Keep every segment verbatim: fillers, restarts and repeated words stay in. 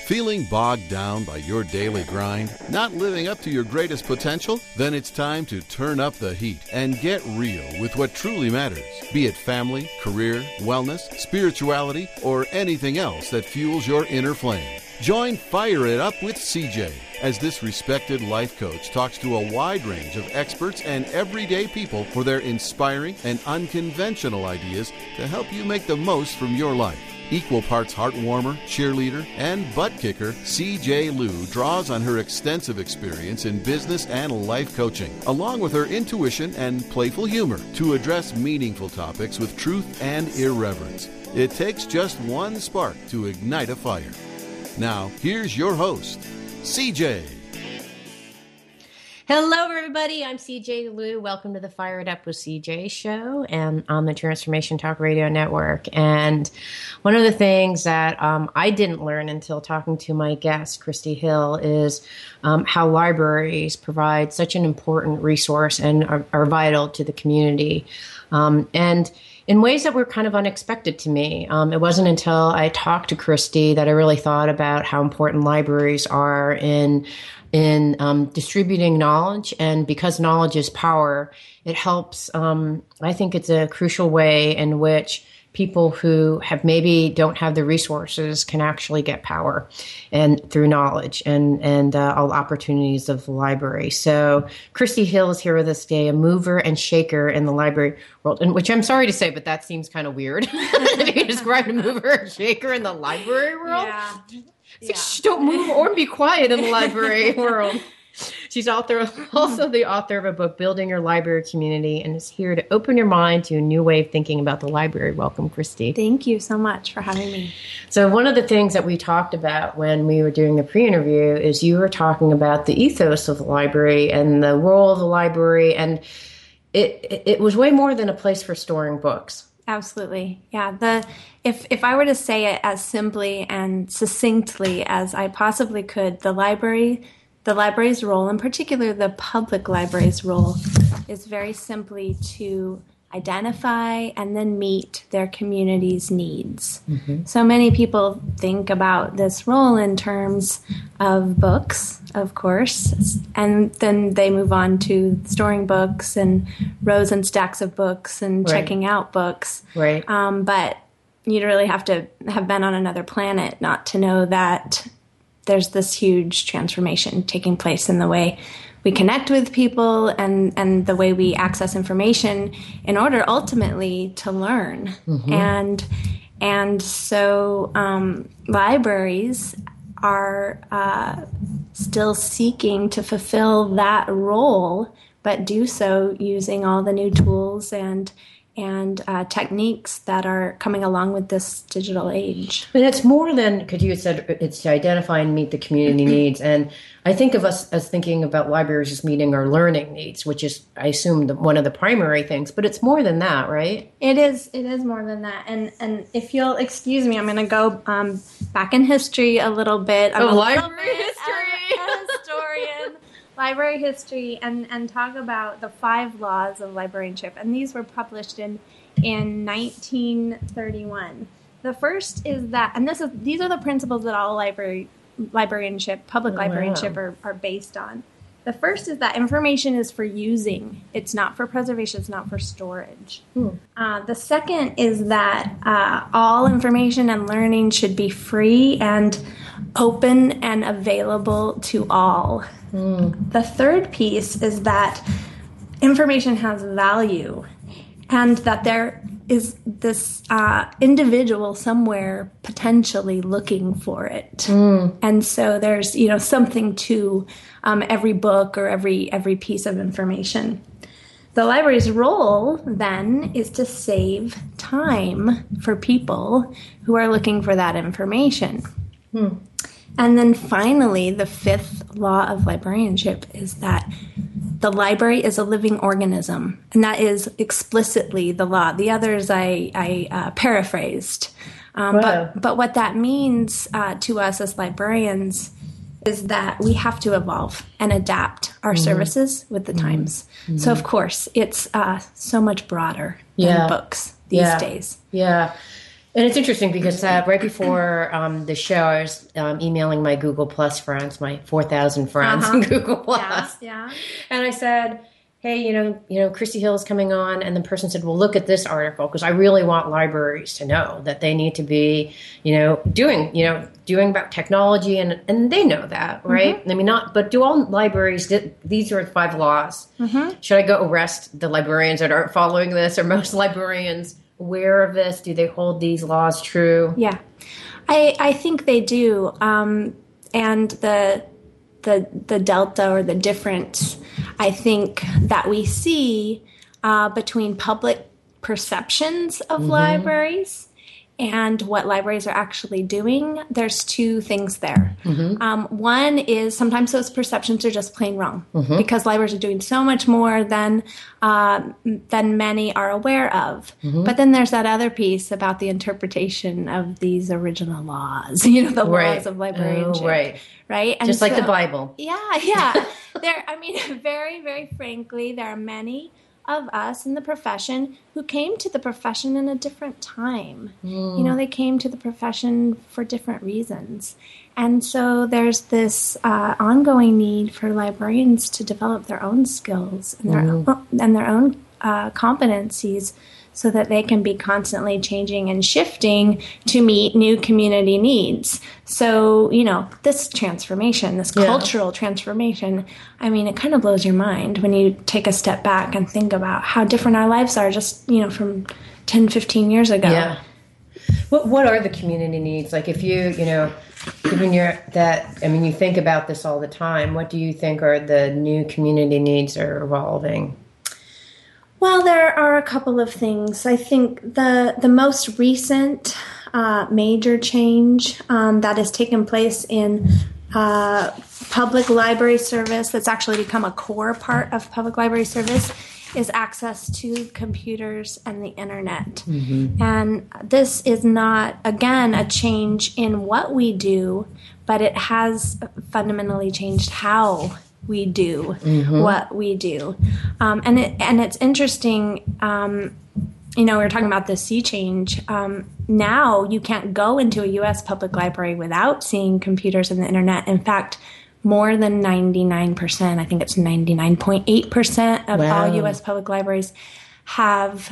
Feeling bogged down by your daily grind? Not living up to your greatest potential? Then it's time to turn up the heat and get real with what truly matters. Be it family, career, wellness, spirituality, or anything else that fuels your inner flame. Join Fire It Up with C J as this respected life coach talks to a wide range of experts and everyday people for their inspiring and unconventional ideas to help you make the most from your life. Equal parts heartwarmer, cheerleader, and butt kicker, C J Liu draws on her extensive experience in business and life coaching, along with her intuition and playful humor, to address meaningful topics with truth and irreverence. It takes just one spark to ignite a fire. Now, here's your host, C J. Hello, everybody. I'm C J Liu. Welcome to the Fire It Up with C J show and on the Transformation Talk Radio Network. And one of the things that um, I didn't learn until talking to my guest, Christy Hill, is um, how libraries provide such an important resource and are, are vital to the community. Um, and in ways that were kind of unexpected to me. Um, it wasn't until I talked to Christy that I really thought about how important libraries are in in um, distributing knowledge. And because knowledge is power, it helps. Um, I think it's a crucial way in which people who have maybe don't have the resources can actually get power and through knowledge and, and uh, all the opportunities of the library. So Christy Hill is here with us today, a mover and shaker in the library world, and which I'm sorry to say, but that seems kind of weird. You describe a mover and shaker in the library world? Yeah. It's like, shh, don't move or be quiet in the library world. She's author, also the author of a book, Building Your Library Community, and is here to open your mind to a new way of thinking about the library. Welcome, Christy. Thank you so much for having me. So one of the things that we talked about when we were doing the pre-interview is you were talking about the ethos of the library and the role of the library, and it, it, it was way more than a place for storing books. Absolutely. Yeah. The if if I were to say it as simply and succinctly as I possibly could, the library, the library's role, in particular the public library's role, is very simply to identify and then meet their community's needs. Mm-hmm. So many people think about this role in terms of books, of course, and then they move on to storing books and rows and stacks of books and right. checking out books. Right. Um, but you'd really have to have been on another planet not to know that there's this huge transformation taking place in the way we connect with people and, and the way we access information in order ultimately to learn. Mm-hmm. And and so um, libraries are uh, still seeking to fulfill that role, but do so using all the new tools and and uh, techniques that are coming along with this digital age. And it's more than, because you had said it's to identify and meet the community needs. And I think of us as thinking about libraries as meeting our learning needs, which is, I assume, the, one of the primary things. But it's more than that, right? It is. It is more than that. And and if you'll excuse me, I'm going to go um, back in history a little bit. I'm oh, a library bit history! A, a historian. Library history and, and talk about the five laws of librarianship. And these were published in in nineteen thirty-one. The first is that, and this is these are the principles that all library librarianship, public oh, librarianship wow. are, are based on. The first is that information is for using. It's not for preservation. It's not for storage. Hmm. Uh, the second is that uh, all information and learning should be free and open and available to all. Mm. The third piece is that information has value and that there is this uh, individual somewhere potentially looking for it. Mm. And so there's, you know, something to um, every book or every every piece of information. The library's role, then, is to save time for people who are looking for that information. Mm. And then finally, the fifth law of librarianship is that the library is a living organism, and that is explicitly the law. The others I, I uh, paraphrased. Um, wow. but, but what that means uh, to us as librarians is that we have to evolve and adapt our mm-hmm. services with the times. Mm-hmm. So, of course, it's uh, so much broader yeah. than books these yeah. days. Yeah. And it's interesting because uh, right before um, the show, I was um, emailing my Google Plus friends, my four thousand friends uh-huh. in Google Plus. Yeah, yeah. And I said, hey, you know, you know, Chrissy Hill is coming on. And the person said, well, look at this article, because I really want libraries to know that they need to be, you know, doing, you know, doing about technology. And, and they know that, right? Mm-hmm. I mean, not, but do all libraries, these are five laws. Mm-hmm. Should I go arrest the librarians that aren't following this? Are most librarians aware of this? Do they hold these laws true? Yeah, I, I think they do. Um, and the, the, the delta or the difference, I think, that we see uh, between public perceptions of mm-hmm. libraries and what libraries are actually doing, there's two things there. Mm-hmm. Um, one is sometimes those perceptions are just plain wrong mm-hmm. because libraries are doing so much more than uh, than many are aware of. Mm-hmm. But then there's that other piece about the interpretation of these original laws, you know, the right. laws of librarianship. Oh, right. Right? And just like so, the Bible. Yeah, yeah. there, I mean, very, very frankly, there are many of us in the profession who came to the profession in a different time. Mm. You know, they came to the profession for different reasons. And so there's this uh, ongoing need for librarians to develop their own skills and their, mm. own, and their own uh, competencies so that they can be constantly changing and shifting to meet new community needs. So, you know, this transformation, this yeah. cultural transformation, I mean, it kind of blows your mind when you take a step back and think about how different our lives are just, you know, from ten, fifteen years ago. Yeah. What What are the community needs? Like if you, you know, given your, that, I mean, you think about this all the time, what do you think are the new community needs that are evolving? Well, there are a couple of things. I think the the most recent uh, major change um, that has taken place in uh, public library service, that's actually become a core part of public library service, is access to computers and the internet. Mm-hmm. And this is not, again, a change in what we do, but it has fundamentally changed how we do mm-hmm. what we do. Um, and it, and it's interesting, um, you know, we were talking about the sea change. Um, now you can't go into a U S public library without seeing computers and the internet. In fact, more than ninety-nine percent, I think it's ninety-nine point eight percent of wow. all U S public libraries have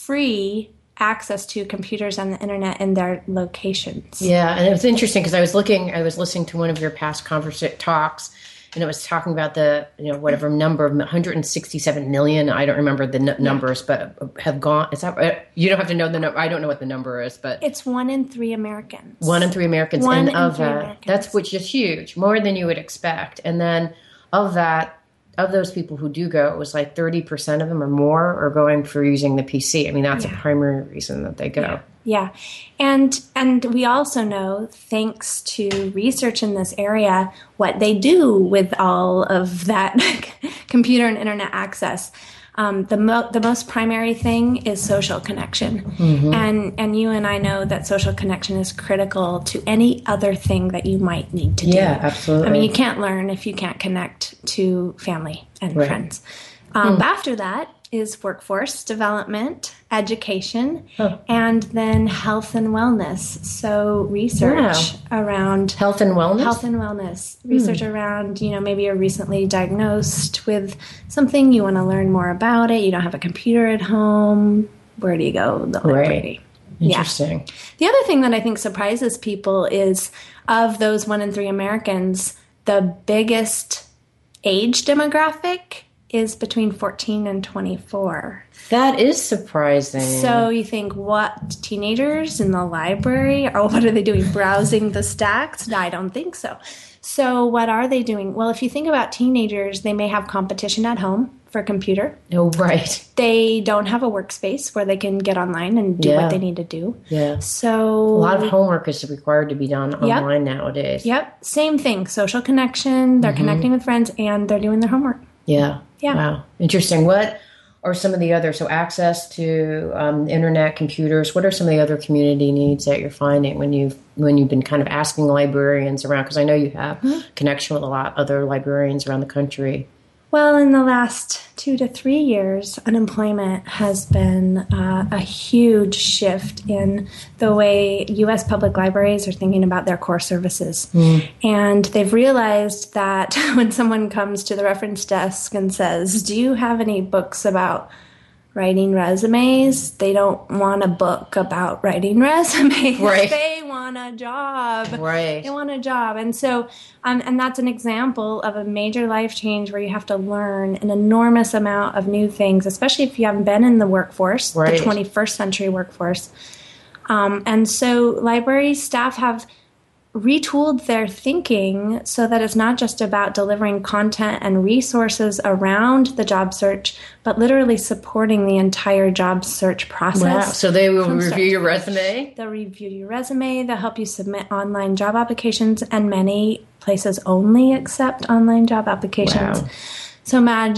free access to computers and the internet in their locations. Yeah, and it was interesting because I was looking, I was listening to one of your past conference talks, and it was talking about the, you know, whatever number of one hundred sixty-seven million. I don't remember the n- numbers, yeah. but have gone. Is that you don't have to know the number? I don't know what the number is, but it's one in three Americans. One in three Americans, one and in of three that, Americans. that's which is huge, more than you would expect. And then of that, of those people who do go, it was like thirty percent of them or more are going for using the P C. I mean, that's yeah. a primary reason that they go. Yeah. Yeah. And and we also know, thanks to research in this area, what they do with all of that computer and internet access. Um, the, mo- the most primary thing is social connection. Mm-hmm. And and you and I know that social connection is critical to any other thing that you might need to do. Yeah, absolutely. I mean, you can't learn if you can't connect to family and right. friends. Um, mm. After that is workforce development, education, oh. and then health and wellness. So research wow. around health and wellness, health and wellness, research mm. around, you know, maybe you're recently diagnosed with something, you want to learn more about it. You don't have a computer at home. Where do you go? The library. Right. Interesting. Yeah. The other thing that I think surprises people is of those one in three Americans, the biggest age demographic is between fourteen and twenty-four. That is surprising. So you think, what, teenagers in the library? Or what are they doing, browsing the stacks? No, I don't think so. So what are they doing? Well, if you think about teenagers, they may have competition at home for a computer. Oh, right. They don't have a workspace where they can get online and do yeah. what they need to do. Yeah. So a lot of homework is required to be done yep. online nowadays. Yep. Same thing. Social connection. They're mm-hmm. connecting with friends and they're doing their homework. Yeah. Yeah. Wow. Interesting. What are some of the other, so access to um, internet, computers, what are some of the other community needs that you're finding when you've, when you've been kind of asking librarians around? Because I know you have mm-hmm. connection with a lot of other librarians around the country. Well, in the last two to three years, unemployment has been uh, a huge shift in the way U S public libraries are thinking about their core services. Mm. And they've realized that when someone comes to the reference desk and says, do you have any books about writing resumes? They don't want a book about writing resumes. Right. They want a job. Right. They want a job. And so, um, and that's an example of a major life change where you have to learn an enormous amount of new things, especially if you haven't been in the workforce, right. the twenty-first century workforce. Um, and so library staff have retooled their thinking so that it's not just about delivering content and resources around the job search, but literally supporting the entire job search process. Wow. So they will review your resume? They'll review your resume. They'll help you submit online job applications, and many places only accept online job applications. Wow. So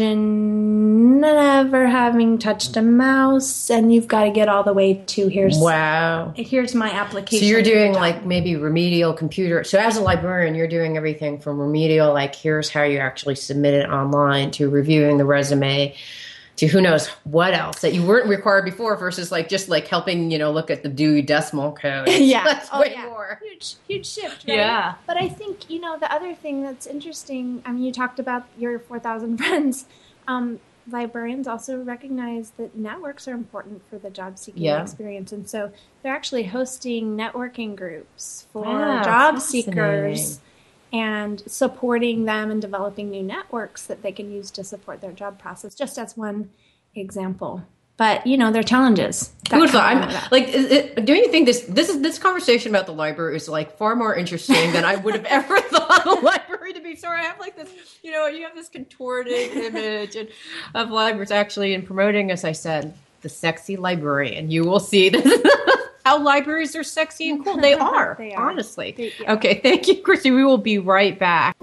imagine never having touched a mouse, and you've got to get all the way to here's wow. Here's my application. So you're doing like maybe remedial computer. So as a librarian, you're doing everything from remedial, like here's how you actually submit it online, to reviewing the resume, to who knows what else that you weren't required before, versus like just like helping, you know, look at the Dewey Decimal Code. Yeah. That's oh, way yeah. more. Huge, huge shift, right? Yeah. But I think, you know, the other thing that's interesting, I mean, you talked about your four thousand friends. Um, librarians also recognize that networks are important for the job seeking yeah. experience. And so they're actually hosting networking groups for wow, job seekers and supporting them and developing new networks that they can use to support their job process, just as one example. But, you know, there are challenges. Who would thought? I'm, like, is it, do you think this this is this conversation about the library is like far more interesting than I would have ever thought the library to be? Sorry, I have like this, you know, you have this contorted image and, of libraries actually in promoting, as I said, the sexy librarian. You will see this. How libraries are sexy and cool. They are, they are. honestly. They, yeah. Okay, thank you, Christy. We will be right back.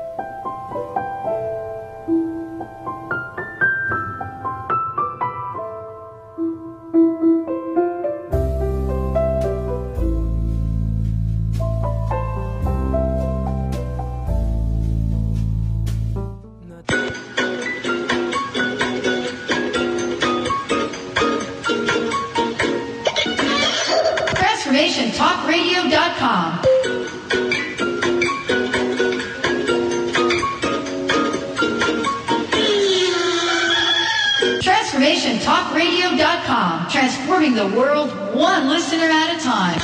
transformation talk radio dot com. transformation talk radio dot com. Transforming the world one listener at a time.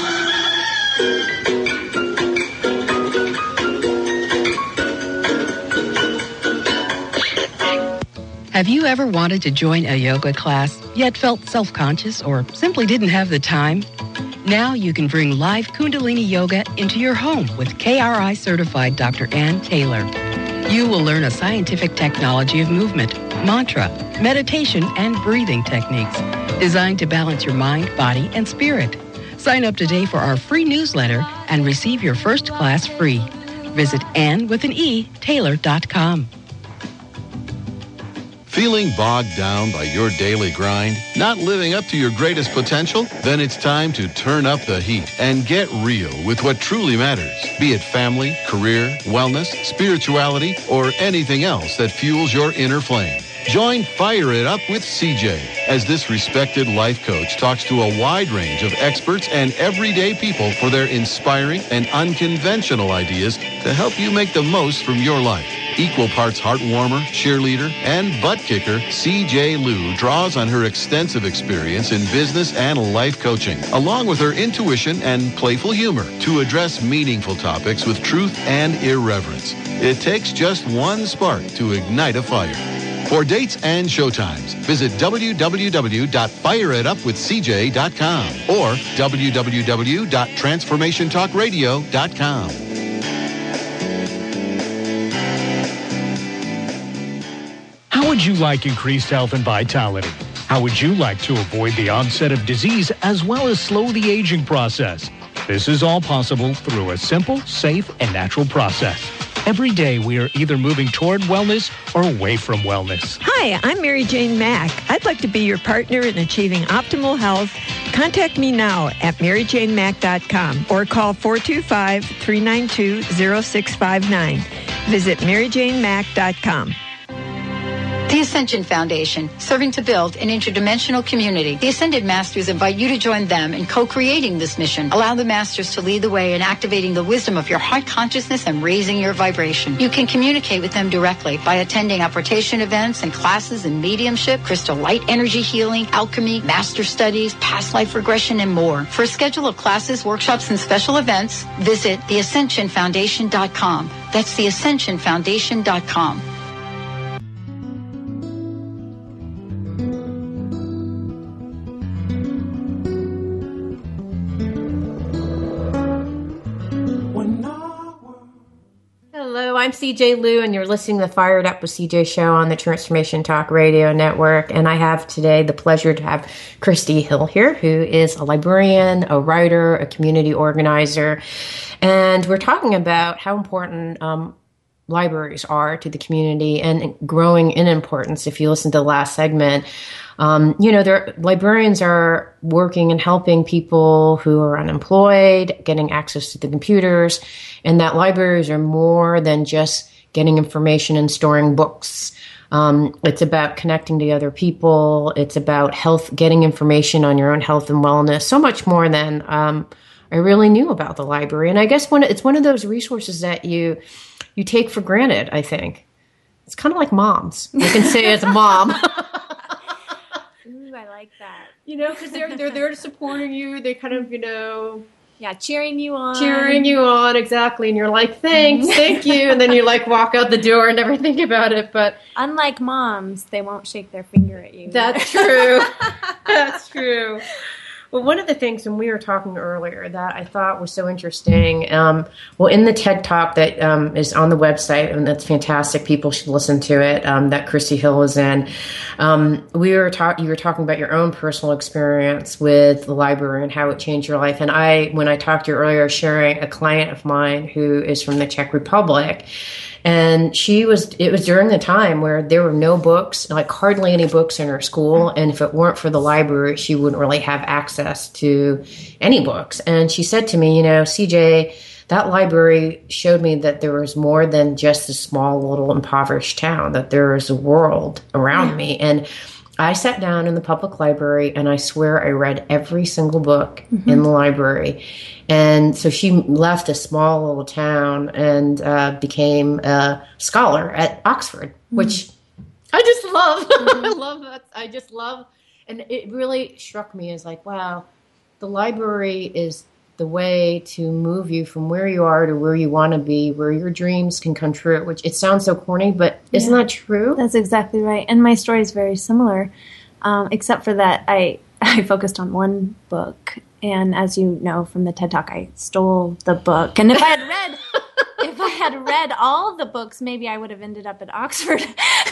Have you ever wanted to join a yoga class, yet felt self-conscious or simply didn't have the time? Now you can bring live Kundalini Yoga into your home with K R I certified Doctor Ann Taylor. You will learn a scientific technology of movement, mantra, meditation, and breathing techniques designed to balance your mind, body, and spirit. Sign up today for our free newsletter and receive your first class free. Visit Ann with an E, Taylor dot com. Feeling bogged down by your daily grind? Not living up to your greatest potential? Then it's time to turn up the heat and get real with what truly matters. Be it family, career, wellness, spirituality, or anything else that fuels your inner flame. Join Fire It Up with C J as this respected life coach talks to a wide range of experts and everyday people for their inspiring and unconventional ideas to help you make the most from your life. Equal parts heartwarmer, cheerleader, and butt kicker, C J Liu draws on her extensive experience in business and life coaching, along with her intuition and playful humor, to address meaningful topics with truth and irreverence. It takes just one spark to ignite a fire. For dates and showtimes, visit w w w dot fire it up with c j dot com or w w w dot transformation talk radio dot com. How would you like increased health and vitality? How would you like to avoid the onset of disease as well as slow the aging process? This is all possible through a simple, safe, and natural process. Every day, we are either moving toward wellness or away from wellness. Hi, I'm Mary Jane Mack. I'd like to be your partner in achieving optimal health. Contact me now at mary jane mack dot com or call four two five, three nine two, zero six five nine. Visit mary jane mack dot com. The Ascension Foundation, serving to build an interdimensional community. The Ascended Masters invite you to join them in co-creating this mission. Allow the Masters to lead the way in activating the wisdom of your heart consciousness and raising your vibration. You can communicate with them directly by attending apportation events and classes in mediumship, crystal light energy healing, alchemy, master studies, past life regression, and more. For a schedule of classes, workshops, and special events, visit the ascension foundation dot com. That's the ascension foundation dot com. Hello, I'm C J Liu, and you're listening to the Fired Up with C J show on the Transformation Talk Radio Network. And I have today the pleasure to have Christy Hill here, who is a librarian, a writer, a community organizer. And we're talking about how important um, libraries are to the community and growing in importance. If you listen to the last segment, um, you know, there, librarians are working and helping people who are unemployed, getting access to the computers, and that libraries are more than just getting information and storing books. Um, it's about connecting to other people. It's about health, getting information on your own health and wellness, so much more than um, I really knew about the library. And I guess one, it's one of those resources that you you take for granted, I think. It's kind of like moms. I can say as a mom. Ooh, I like that. You know, because they're, they're there supporting you. They kind of, you know... Yeah, cheering you on. Cheering you on, exactly. And you're like, thanks, thank you. And then you like walk out the door and never think about it. But unlike moms, they won't shake their finger at you. That's true. That's true. Well, one of the things when we were talking earlier that I thought was so interesting, um, well, in the TED Talk that um, is on the website, and that's fantastic, people should listen to it, um, that Christy Hill was in, um, we were talk- you were talking about your own personal experience with the library and how it changed your life. And I, when I talked to you earlier, sharing a client of mine who is from the Czech Republic, and she was, it was during the time where there were no books, like hardly any books in her school. And if it weren't for the library, she wouldn't really have access to any books. And she said to me, you know, C J, that library showed me that there was more than just a small little impoverished town, that there was a world around yeah. me. And I sat down in the public library and I swear I read every single book mm-hmm. in the library. And so she left a small little town and uh, became a scholar at Oxford, mm-hmm. which I just love. Mm-hmm. I love that. I just love. And it really struck me as like, wow, the library is the way to move you from where you are to where you want to be, where your dreams can come true, which it sounds so corny, but isn't yeah, that true? That's exactly right. And my story is very similar, um, except for that I, I focused on one book. And as you know from the TED Talk, I stole the book. And if I had read, if I had read all the books, maybe I would have ended up at Oxford.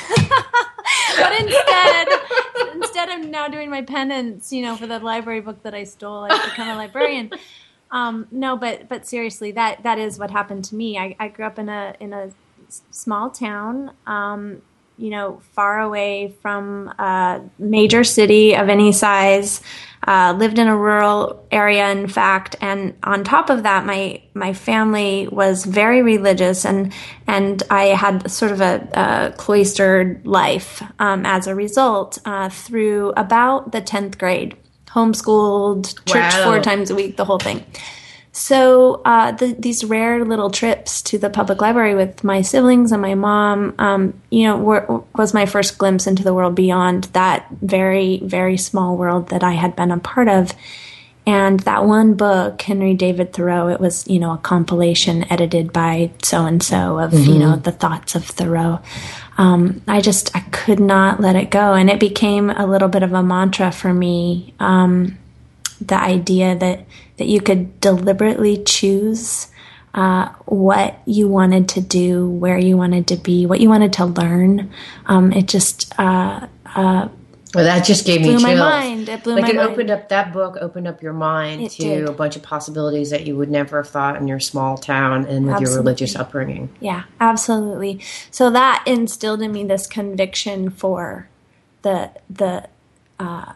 But instead, instead of now doing my penance, you know, for the library book that I stole, I've become a librarian. Um, no, but but seriously, that that is what happened to me. I, I grew up in a in a small town, um, you know, far away from a major city of any size. Uh, lived in a rural area, in fact, and on top of that, my my family was very religious, and and I had sort of a, a cloistered life um, as a result uh, through about the tenth grade. Homeschooled, church wow. four times a week, the whole thing. So uh, the, these rare little trips to the public library with my siblings and my mom, um, you know, were, was my first glimpse into the world beyond that very, very small world that I had been a part of. And that one book, Henry David Thoreau, it was, you know, a compilation edited by so-and-so of, mm-hmm. you know, the thoughts of Thoreau. Um, I just, I could not let it go. And it became a little bit of a mantra for me, um, the idea that, that you could deliberately choose uh, what you wanted to do, where you wanted to be, what you wanted to learn. Um, it just... Uh, uh, Well, that just gave me chills. chills. Blew my mind. It blew like my it mind. opened up, that book opened up your mind it to did. a bunch of possibilities that you would never have thought in your small town and with Absolutely. your religious upbringing. Yeah, absolutely. So that instilled in me this conviction for the the uh,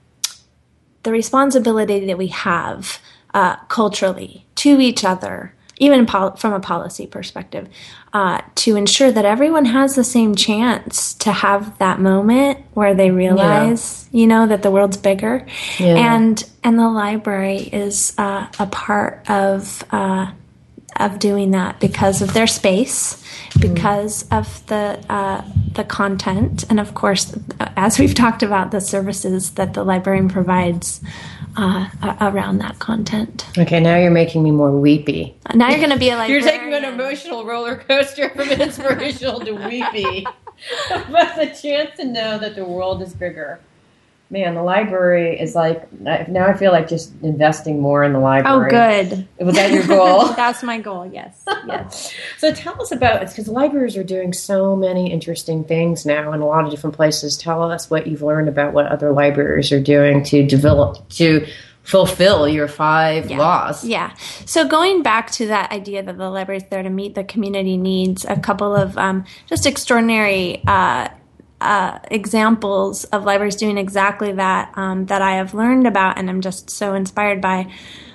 the responsibility that we have uh, culturally to each other, even pol- from a policy perspective, uh, to ensure that everyone has the same chance to have that moment where they realize, yeah. you know, that the world's bigger. Yeah. And and the library is uh, a part of uh, of doing that because of their space, because mm. of the uh, the content, and of course, as we've talked about, the services that the librarian provides uh, around that content. Okay, now you're making me more weepy. Now you're going to be a librarian. You're taking an emotional roller coaster from inspirational to weepy. But the chance to know that the world is bigger. Man, the library is like, now I feel like just investing more in the library. Oh, good. Was that your goal? That's my goal, yes. Yes. So tell us about, it's because libraries are doing so many interesting things now in a lot of different places. Tell us what you've learned about what other libraries are doing to develop, to fulfill your five yeah. laws. Yeah. So going back to that idea that the library is there to meet the community needs, a couple of um, just extraordinary uh Uh, examples of libraries doing exactly that um, that I have learned about and I'm just so inspired by.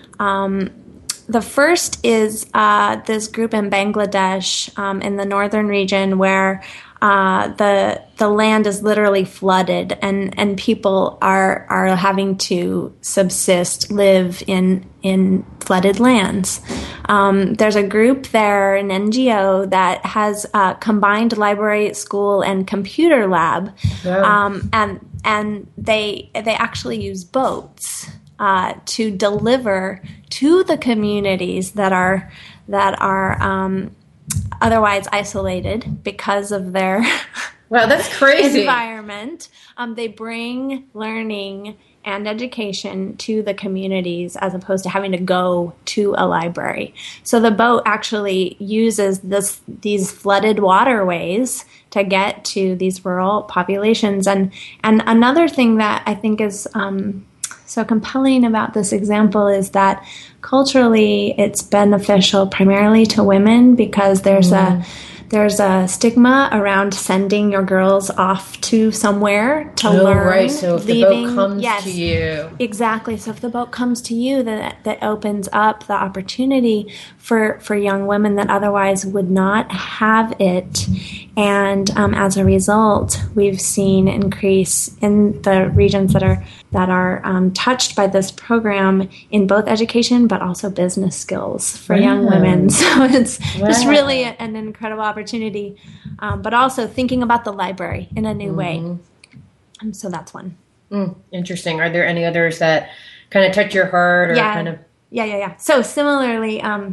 Um, the first is uh, this group in Bangladesh um, in the northern region where uh, the the land is literally flooded and, and people are are having to subsist, live in in flooded lands. Um, there's a group there, an N G O, that has uh, combined library, school, and computer lab, yeah. um, and and they they actually use boats uh, to deliver to the communities that are that are um, otherwise isolated because of their wow, that's crazy environment. Um, they bring learning and education to the communities as opposed to having to go to a library. So the boat actually uses this these flooded waterways to get to these rural populations. And and another thing that I think is um, so compelling about this example is that culturally it's beneficial primarily to women because there's mm. a There's a stigma around sending your girls off to somewhere to oh, learn. Right. So if leaving, the boat comes yes, to you. Exactly. So if the boat comes to you, that that opens up the opportunity for, for young women that otherwise would not have it. And um, as a result, we've seen increase in the regions that are that are um, touched by this program in both education but also business skills for wow. young women. So it's wow. just really an incredible opportunity, um, but also thinking about the library in a new mm-hmm. way. And so that's one. Mm, interesting. Are there any others that kind of touch your heart? Or yeah. kind of? yeah, yeah, yeah. So similarly, um,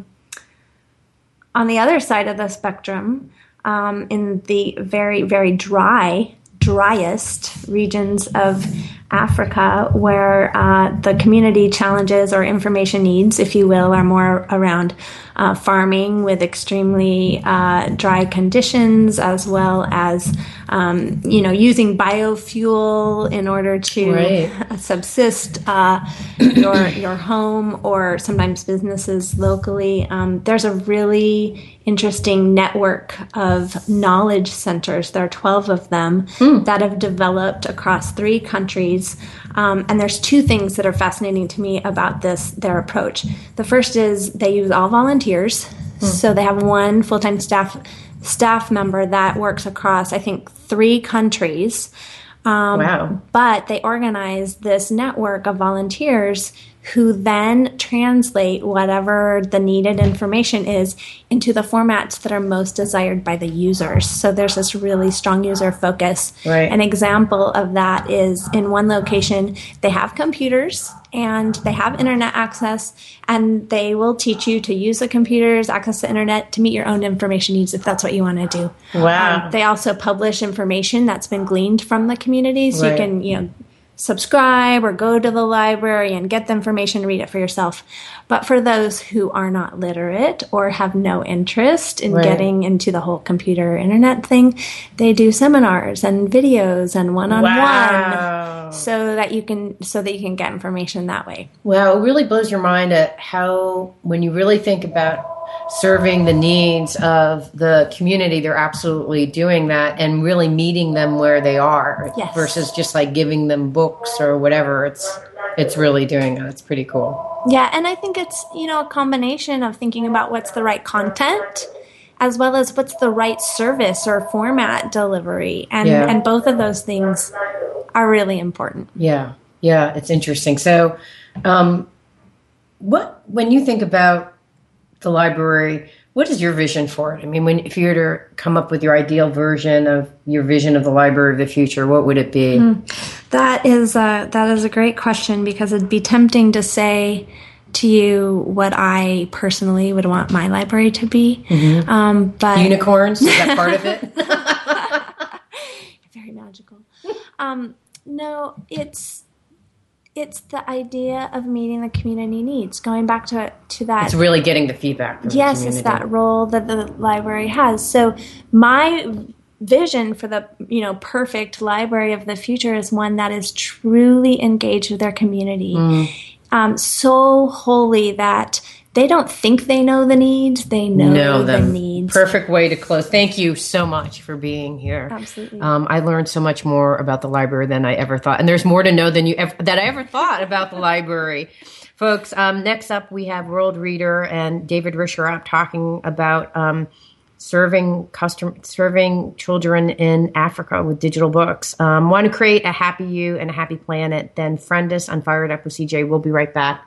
on the other side of the spectrum, um, in the very, very dry, driest regions of Africa, where uh, the community challenges or information needs, if you will, are more around uh, farming with extremely uh, dry conditions, as well as um, you know using biofuel in order to right. subsist uh, your your home or sometimes businesses locally. Um, there's a really interesting network of knowledge centers. There are twelve of them mm. that have developed across three countries. Um, and there's two things that are fascinating to me about this, their approach. The first is they use all volunteers. Mm. So they have one full-time staff staff member that works across, I think, three countries. Um, wow. But they organize this network of volunteers who then translate whatever the needed information is into the formats that are most desired by the users. So there's this really strong user focus. Right. An example of that is in one location, they have computers and they have internet access, and they will teach you to use the computers, access the internet to meet your own information needs if that's what you want to do. Wow. Um, they also publish information that's been gleaned from the community, so right. you can, you know, subscribe or go to the library and get the information, read it for yourself. But for those who are not literate or have no interest in right. getting into the whole computer internet thing, they do seminars and videos and one-on-one wow. so that you can so that you can get information that way. Wow, it really blows your mind at how, when you really think about serving the needs of the community, they're absolutely doing that and really meeting them where they are yes. versus just like giving them books or whatever. It's it's really doing that. It's pretty cool. Yeah, and I think it's, you know, a combination of thinking about what's the right content as well as what's the right service or format delivery. And Yeah. and both of those things are really important. Yeah, yeah, it's interesting. So, um, what when you think about the library, what is your vision for it? I mean, when if you were to come up with your ideal version of your vision of the library of the future, what would it be? Mm, that is a, that is a great question, because it'd be tempting to say to you what I personally would want my library to be. Mm-hmm. Um, but Unicorns, is that part of it? Very magical. Um, no, it's it's the idea of meeting the community needs. Going back to to that, It's really getting the feedback from yes, the it's community. that role that the library has. So my vision for the, you know, perfect library of the future is one that is truly engaged with their community, Mm. um, so wholly that they don't think they know the needs; they know, know the them. needs. Perfect way to close. Thank you so much for being here. Absolutely. Um, I learned so much more about the library than I ever thought, and there's more to know than you ever, that I ever thought about the library, folks. Um, next up, we have World Reader and David Risherap talking about um, serving custom serving children in Africa with digital books. Um, want to create a happy you and a happy planet? Then friend us on Fired Up with C J. We'll be right back.